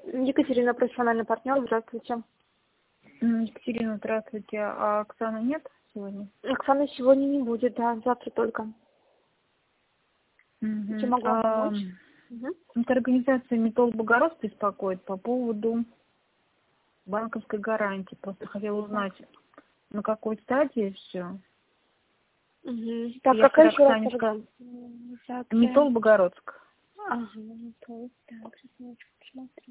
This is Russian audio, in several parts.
Екатерина, профессиональный партнер. Здравствуйте. Екатерина, здравствуйте. А Оксаны нет сегодня? Оксаны сегодня не будет, да, завтра только. Чем могу вам помочь? Это организация «Металл Богородск» беспокоит по поводу банковской гарантии. Просто хотела узнать, на какой стадии все. Так, какая еще раз организация? «Металл Богородск». Ага, Металл. Так, сейчас минуточку посмотрю.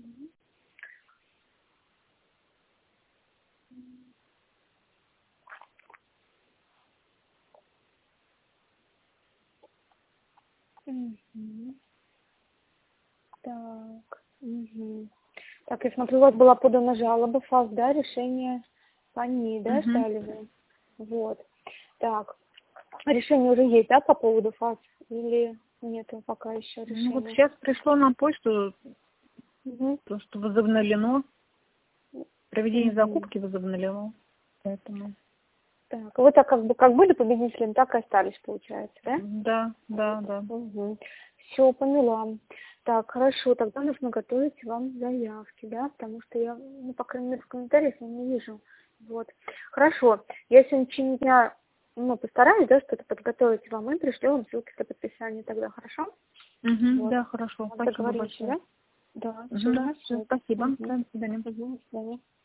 Так. Так, я смотрю, у вас была подана жалоба, ФАС, да, решение по ней, да, ждали вы? Вот. Так, решение уже есть, да, по поводу ФАС? Или нету пока еще решения? Ну вот сейчас пришло на почту, то, что возобновлено, проведение закупки возобновлено, поэтому... Так, вы так как были победителем, так и остались, получается, да? Да. Все, поняла. Так, хорошо, тогда нужно готовить вам заявки, да, потому что я, по крайней мере, в комментариях я не вижу. Вот. Хорошо, я сегодня в течение дня, постараюсь, да, что-то подготовить вам и пришлю вам ссылки для подписания тогда, хорошо? Вот. Да, хорошо. Спасибо большое. Да? Да, Спасибо. До свидания. До свидания.